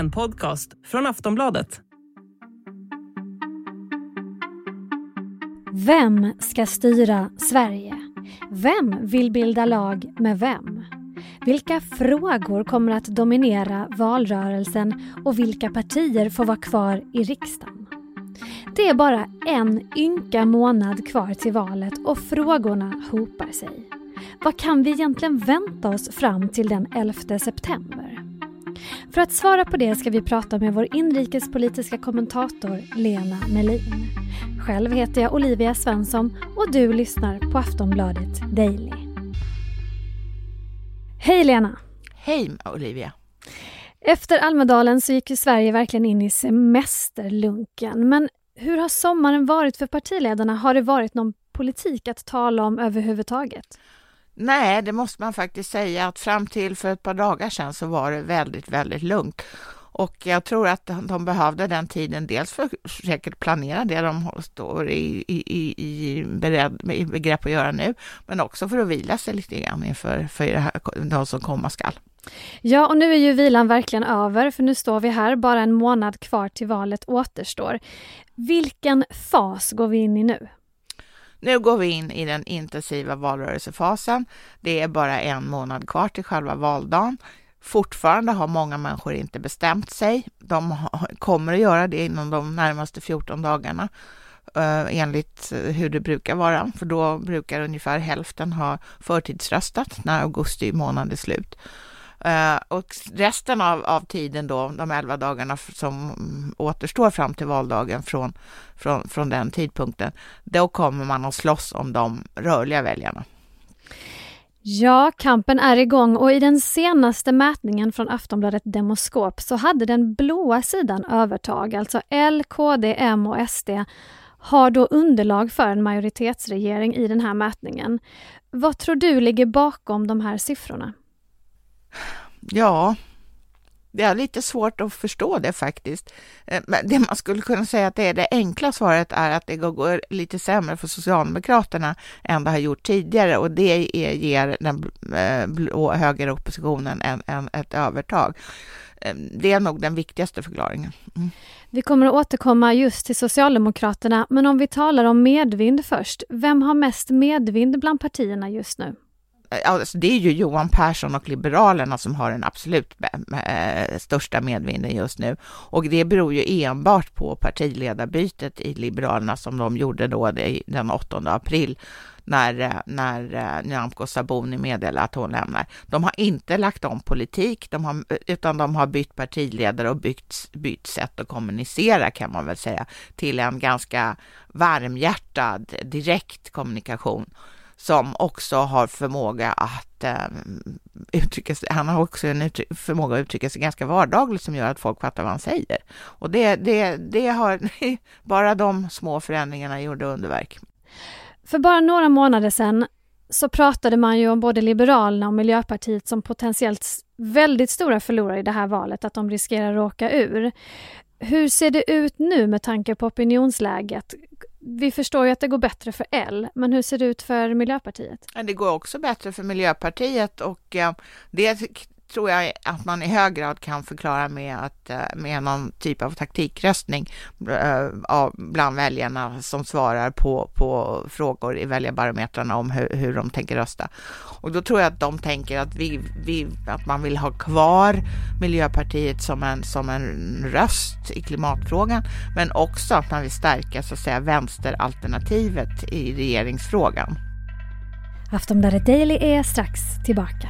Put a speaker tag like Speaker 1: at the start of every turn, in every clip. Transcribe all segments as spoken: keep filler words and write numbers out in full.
Speaker 1: en podcast från Aftonbladet.
Speaker 2: Vem ska styra Sverige? Vem vill bilda lag med vem? Vilka frågor kommer att dominera valrörelsen och vilka partier får vara kvar i riksdagen? Det är bara en ynka månad kvar till valet och frågorna hopar sig. Vad kan vi egentligen vänta oss fram till den elfte september? För att svara på det ska vi prata med vår inrikespolitiska kommentator Lena Melin. Själv heter jag Olivia Svensson och du lyssnar på Aftonbladet Daily. Hej Lena!
Speaker 3: Hej Olivia!
Speaker 2: Efter Almedalen så gick ju Sverige verkligen in i semesterlunken. Men hur har sommaren varit för partiledarna? Har det varit någon politik att tala om överhuvudtaget?
Speaker 3: Nej, det måste man faktiskt säga att fram till för ett par dagar sedan så var det väldigt, väldigt lugnt. Och jag tror att de behövde den tiden dels för att säkert planera det de står i, i, i, i, bered, i begrepp att göra nu, men också för att vila sig lite grann inför för det här, de som komma skall.
Speaker 2: Ja, och nu är ju vilan verkligen över, för nu står vi här, bara en månad kvar till valet återstår. Vilken fas går vi in i nu?
Speaker 3: Nu går vi in i den intensiva valrörelsefasen. Det är bara en månad kvar till själva valdagen. Fortfarande har många människor inte bestämt sig. De kommer att göra det inom de närmaste fjorton dagarna uh, enligt hur det brukar vara. För då brukar ungefär hälften ha förtidsröstat när augusti månad är slut. Uh, och resten av, av tiden då, de elva dagarna som återstår fram till valdagen från, från, från den tidpunkten, då kommer man att slåss om de rörliga väljarna.
Speaker 2: Ja, kampen är igång och i den senaste mätningen från Aftonbladet Demoskop så hade den blåa sidan övertag, alltså L, K D, M och S D har då underlag för en majoritetsregering i den här mätningen. Vad tror du ligger bakom de här siffrorna?
Speaker 3: Ja, det är lite svårt att förstå det faktiskt. Men det man skulle kunna säga att det är det enkla svaret är att det går lite sämre för Socialdemokraterna än det har gjort tidigare, och det är, ger den blå högeroppositionen en, en, ett övertag. Det är nog den viktigaste förklaringen. Mm. Vi
Speaker 2: kommer att återkomma just till Socialdemokraterna, men om vi talar om medvind först. Vem har mest medvind bland partierna just nu?
Speaker 3: Alltså det är ju Johan Persson och Liberalerna som har den absolut största medvinden just nu. Och det beror ju enbart på partiledarbytet i Liberalerna som de gjorde då den åttonde april när, när Nyamko Sabuni meddelade att hon lämnar. De har inte lagt om politik, de har, utan de har bytt partiledare och bytt, bytt sätt att kommunicera, kan man väl säga, till en ganska varmhjärtad direkt kommunikation som också har förmåga att eh, uttrycka sig. Han har också en uttryck, förmåga att uttrycka sig ganska vardagligt som gör att folk fattar vad han säger. Och det, det, det har bara de små förändringarna gjorde underverk.
Speaker 2: För bara några månader sedan så pratade man ju om både Liberalerna och Miljöpartiet som potentiellt väldigt stora förlorare i det här valet, att de riskerar att åka ur. Hur ser det ut nu med tanke på opinionsläget? Vi förstår ju att det går bättre för L, men hur ser det ut för Miljöpartiet?
Speaker 3: Det går också bättre för Miljöpartiet, och det tror jag att man i hög grad kan förklara med, att, med någon typ av taktikröstning bland väljarna som svarar på, på frågor i väljarbarometrarna om hur, hur de tänker rösta. Och då tror jag att de tänker att, vi, vi, att man vill ha kvar Miljöpartiet som en, som en röst i klimatfrågan, men också att man vill stärka så att säga vänsteralternativet i regeringsfrågan.
Speaker 2: Aftonbladet Daily är strax tillbaka.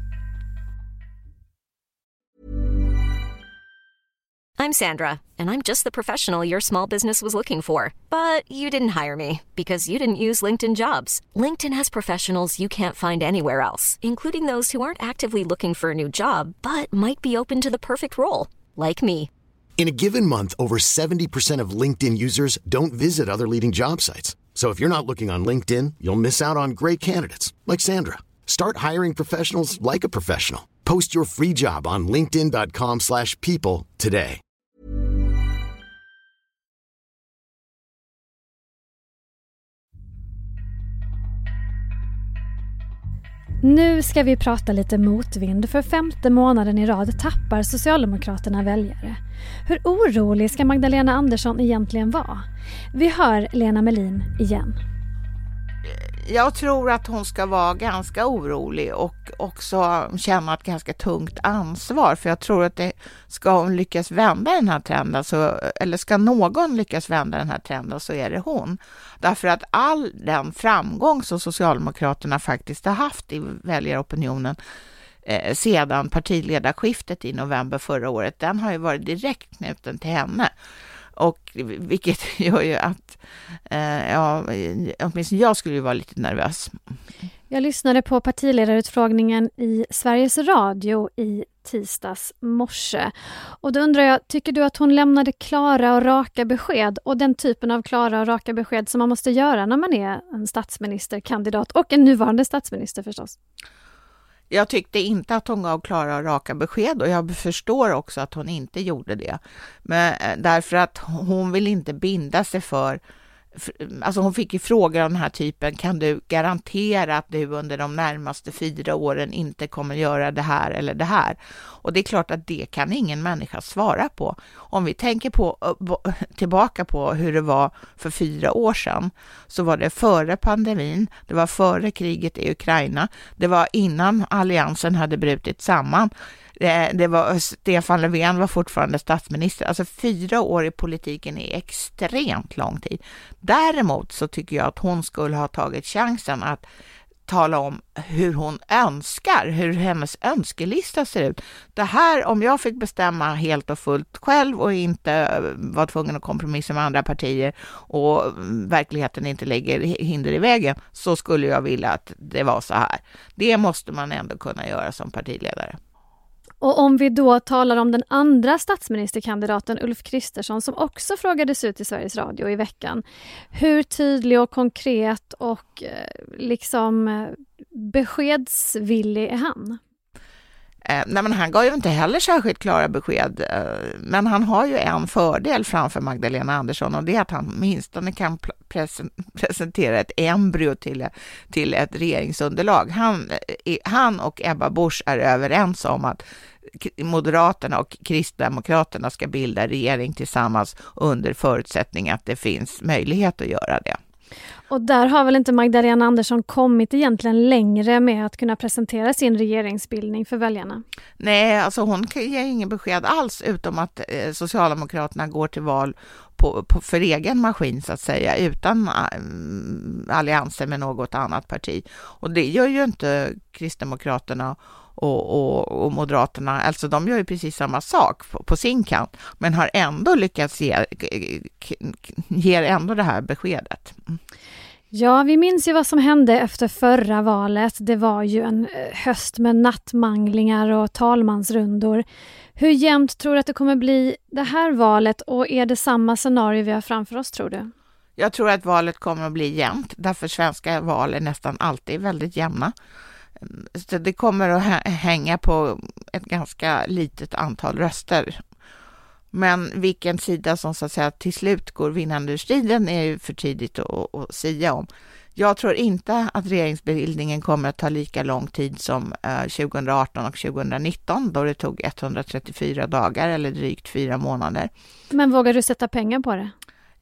Speaker 4: I'm Sandra, and I'm just the professional your small business was looking for. But you didn't hire me because you didn't use LinkedIn Jobs. LinkedIn has professionals you can't find anywhere else, including those who aren't actively looking for a new job, but might be open to the perfect role, like me.
Speaker 5: In a given month, over seventy percent of LinkedIn users don't visit other leading job sites. So if you're not looking on LinkedIn, you'll miss out on great candidates, like Sandra. Start hiring professionals like a professional. Post your free job on linkedin dot com slash people today.
Speaker 2: Nu ska vi prata lite motvind. För femte månaden i rad tappar Socialdemokraterna väljare. Hur orolig ska Magdalena Andersson egentligen vara? Vi hör Lena Melin igen.
Speaker 3: Jag tror att hon ska vara ganska orolig och också känna ett ganska tungt ansvar, för jag tror att det ska hon lyckas vända den här trenden, så, eller ska någon lyckas vända den här trenden, så är det hon. Därför att all den framgång som Socialdemokraterna faktiskt har haft i väljaropinionen eh, sedan partiledarskiftet i november förra året, den har ju varit direkt knuten till henne. Och vilket gör ju att eh, ja, åtminstone jag skulle ju vara lite nervös.
Speaker 2: Jag lyssnade på partiledarutfrågningen i Sveriges Radio i tisdags morse. Och då undrar jag, tycker du att hon lämnade klara och raka besked, och den typen av klara och raka besked som man måste göra när man är en statsministerkandidat och en nuvarande statsminister förstås?
Speaker 3: Jag tyckte inte att hon gav klara och raka besked, och jag förstår också att hon inte gjorde det. Men därför att hon vill inte binda sig för, alltså hon fick ju frågor av den här typen: kan du garantera att du under de närmaste fyra åren inte kommer göra det här eller det här? Och det är klart att det kan ingen människa svara på. Om vi tänker på, tillbaka på hur det var för fyra år sedan, så var det före pandemin, det var före kriget i Ukraina, det var innan alliansen hade brutit samman. Det var, Stefan Löfven var fortfarande statsminister. Alltså fyra år i politiken är extremt lång tid. Däremot så tycker jag att hon skulle ha tagit chansen att tala om hur hon önskar, hur hennes önskelista ser ut. Det här, om jag fick bestämma helt och fullt själv och inte var tvungen att kompromissa med andra partier och verkligheten inte lägger hinder i vägen, så skulle jag vilja att det var så här. Det måste man ändå kunna göra som partiledare.
Speaker 2: Och om vi då talar om den andra statsministerkandidaten Ulf Kristersson, som också frågades ut i Sveriges Radio i veckan. Hur tydlig och konkret och liksom beskedsvillig är han?
Speaker 3: Eh, nej men han gav ju inte heller särskilt klara besked, eh, men han har ju en fördel framför Magdalena Andersson, och det är att han åtminstone kan pres- presentera ett embryo till, till ett regeringsunderlag. Han, eh, han och Ebba Busch är överens om att Moderaterna och Kristdemokraterna ska bilda regering tillsammans under förutsättning att det finns möjlighet att göra det.
Speaker 2: Och där har väl inte Magdalena Andersson kommit egentligen längre med att kunna presentera sin regeringsbildning för väljarna?
Speaker 3: Nej, alltså hon ger ingen besked alls, utom att eh, Socialdemokraterna går till val på, på, för egen maskin så att säga, utan äh, allianser med något annat parti. Och det gör ju inte Kristdemokraterna och, och, och Moderaterna, alltså de gör ju precis samma sak på, på sin kant, men har ändå lyckats ge, ge ändå det här beskedet. Mm.
Speaker 2: Ja, vi minns ju vad som hände efter förra valet. Det var ju en höst med nattmanglingar och talmansrundor. Hur jämnt tror du att det kommer bli det här valet, och är det samma scenario vi har framför oss, tror du?
Speaker 3: Jag tror att valet kommer att bli jämnt, därför svenska val är nästan alltid väldigt jämna. Så det kommer att hänga på ett ganska litet antal röster. Men vilken sida som så att säga till slut går vinnande ur striden är ju för tidigt att, att säga om. Jag tror inte att regeringsbildningen kommer att ta lika lång tid som eh, tjugo arton och tjugo nitton, då det tog etthundratrettiofyra dagar eller drygt fyra månader.
Speaker 2: Men vågar du sätta pengar på det?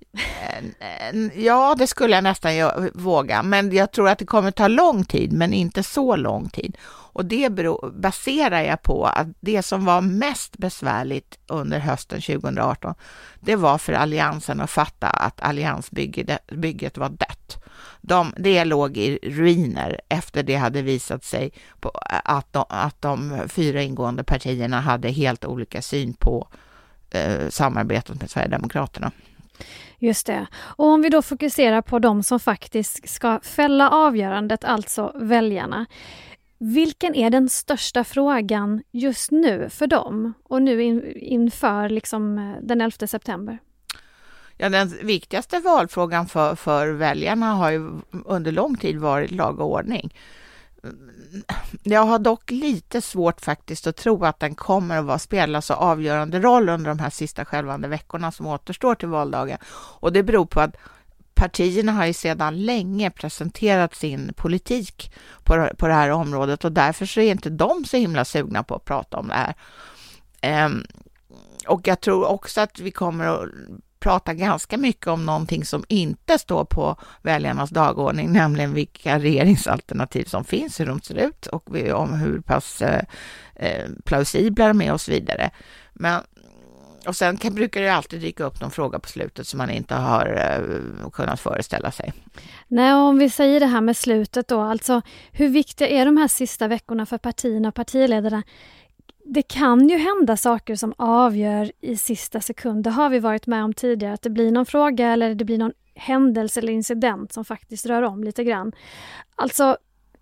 Speaker 3: Ja, det skulle jag nästan våga, men jag tror att det kommer ta lång tid, men inte så lång tid. Och det beror, baserar jag på att det som var mest besvärligt under hösten tjugo arton, det var för alliansen att fatta att alliansbygget bygget var dött. De, det låg i ruiner efter det hade visat sig på att, de, att de fyra ingående partierna hade helt olika syn på eh, samarbetet med Sverigedemokraterna.
Speaker 2: Just det. Och om vi då fokuserar på de som faktiskt ska fälla avgörandet, alltså väljarna. Vilken är den största frågan just nu för dem och nu in, inför liksom den elfte september?
Speaker 3: Ja, den viktigaste valfrågan för, för väljarna har ju under lång tid varit lag och ordning. Jag har dock lite svårt faktiskt att tro att den kommer att vara spela så avgörande roll under de här sista skälvande veckorna som återstår till valdagen. Och det beror på att partierna har ju sedan länge presenterat sin politik på, på det här området och därför så är inte de så himla sugna på att prata om det här. Um, och jag tror också att vi kommer att prata ganska mycket om någonting som inte står på väljarnas dagordning, nämligen vilka regeringsalternativ som finns, hur de ser ut och om hur pass eh, plausibla de är och så vidare. Men och sen kan, brukar det alltid dyka upp någon fråga på slutet som man inte har eh, kunnat föreställa sig.
Speaker 2: Nej, om vi säger det här med slutet då, alltså hur viktiga är de här sista veckorna för partierna och partiledarna? Det kan ju hända saker som avgör i sista sekund. Det har vi varit med om tidigare, att det blir någon fråga eller det blir någon händelse eller incident som faktiskt rör om lite grann. Alltså,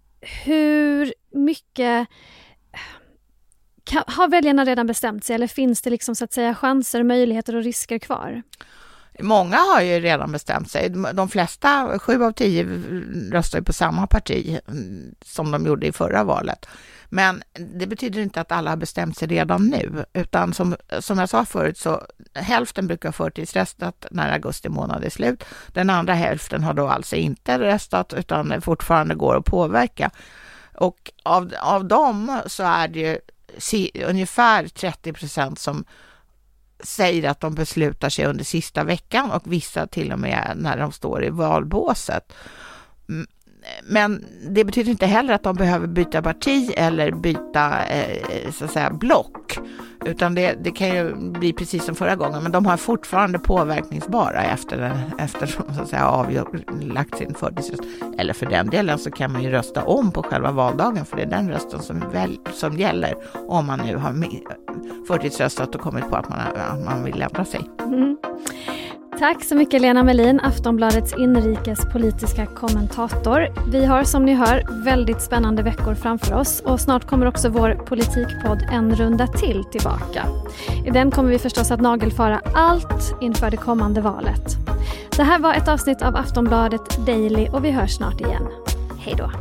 Speaker 2: hur mycket kan, har väljarna redan bestämt sig eller finns det liksom så att säga chanser, möjligheter och risker kvar?
Speaker 3: Många har ju redan bestämt sig. De flesta, sju av tio, röstar på samma parti som de gjorde i förra valet. Men det betyder inte att alla har bestämt sig redan nu, utan som, som jag sa förut så hälften brukar ha förtidsröstat när augusti månad är slut. Den andra hälften har då alltså inte röstat utan fortfarande går att påverka. Och av, av dem så är det ju si, ungefär trettio procent som säger att de beslutar sig under sista veckan och vissa till och med när de står i valbåset. Men det betyder inte heller att de behöver byta parti eller byta eh, så att säga block, utan det, det kan ju bli precis som förra gången, men de har fortfarande påverkningsbara efter, efter så att säga avlagt sin förtidsröst. Eller för den delen så kan man ju rösta om på själva valdagen, för det är den rösten som, väl, som gäller om man nu har förtidsröstat och kommit på att man, att man vill ändra sig.
Speaker 2: Mm. Tack så mycket Lena Melin, Aftonbladets inrikespolitiska kommentator. Vi har som ni hör väldigt spännande veckor framför oss och snart kommer också vår politikpodd En runda till tillbaka. I den kommer vi förstås att nagelfara allt inför det kommande valet. Det här var ett avsnitt av Aftonbladet Daily och vi hörs snart igen. Hej då!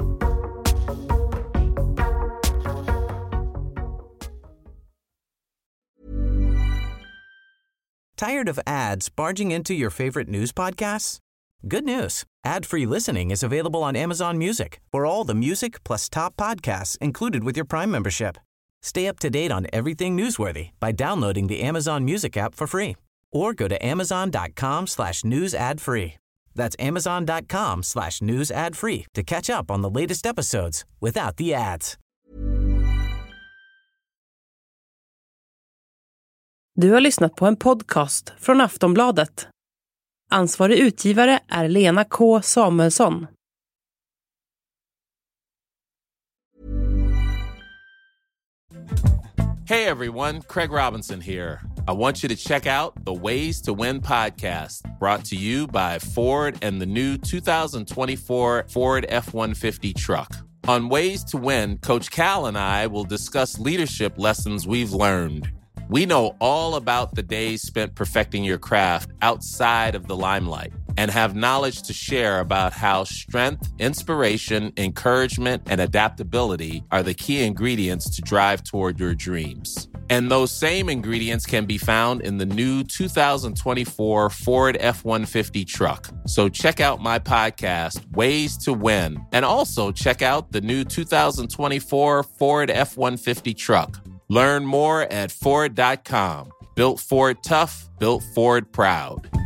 Speaker 6: Tired of ads barging into your favorite news podcasts? Good news. Ad-free listening is available on Amazon Music for all the music plus top podcasts included with your Prime membership. Stay up to date on everything newsworthy by downloading the Amazon Music app for free or go to amazon.com slash news ad free. That's amazon.com slash news ad free to catch up on the latest episodes without the ads.
Speaker 1: Du har lyssnat på en podcast från Aftonbladet. Ansvarig utgivare är Lena K. Samuelsson.
Speaker 7: Hey everyone, Craig Robinson here. I want you to check out the Ways to Win podcast, brought to you by Ford and the new two thousand twenty-four Ford F one fifty truck. On Ways to Win, Coach Cal and I will discuss leadership lessons we've learned. We know all about the days spent perfecting your craft outside of the limelight and have knowledge to share about how strength, inspiration, encouragement, and adaptability are the key ingredients to drive toward your dreams. And those same ingredients can be found in the new two thousand twenty-four Ford F one fifty truck. So check out my podcast, Ways to Win, and also check out the new two thousand twenty-four Ford F one fifty truck. Learn more at Ford dot com. Built Ford tough, built Ford proud.